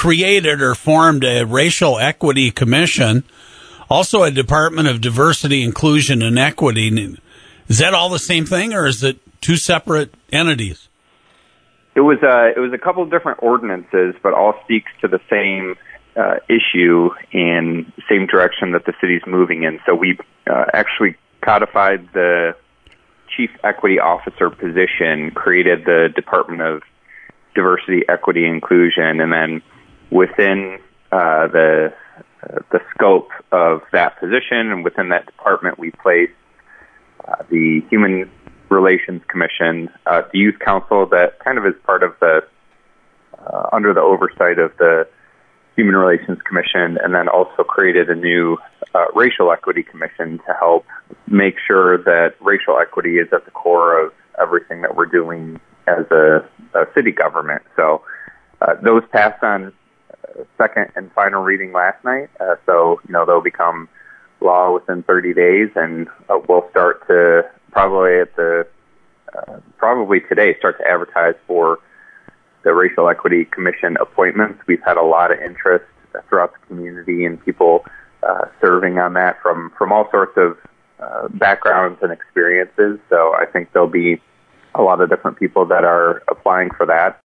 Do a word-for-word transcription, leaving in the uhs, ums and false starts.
created or formed a Racial Equity Commission, also a Department of Diversity, Inclusion, and Equity. Is that all the same thing, or is it two separate entities? It was a, it was a couple of different ordinances, but all speaks to the same uh, issue and same direction that the city's moving in. So we uh, actually codified the Chief Equity Officer position, created the Department of Diversity, Equity, Inclusion, and then within uh, the uh, the scope of that position and within that department, we placed uh, the Human Relations Commission, uh, the Youth Council, that kind of is part of the uh, under the oversight of the Human Relations Commission, and then also created a new uh, Racial Equity Commission to help make sure that racial equity is at the core of everything that we're doing as a, a city government. So uh, those passed on uh, second and final reading last night. Uh, so, you know, they'll become law within thirty days, and uh, we'll start to probably at the, uh, probably today, start to advertise for the Racial Equity Commission appointments. We've had a lot of interest throughout the community and people uh, serving on that from, from all sorts of uh, backgrounds and experiences. So I think there'll be a lot of different people that are applying for that.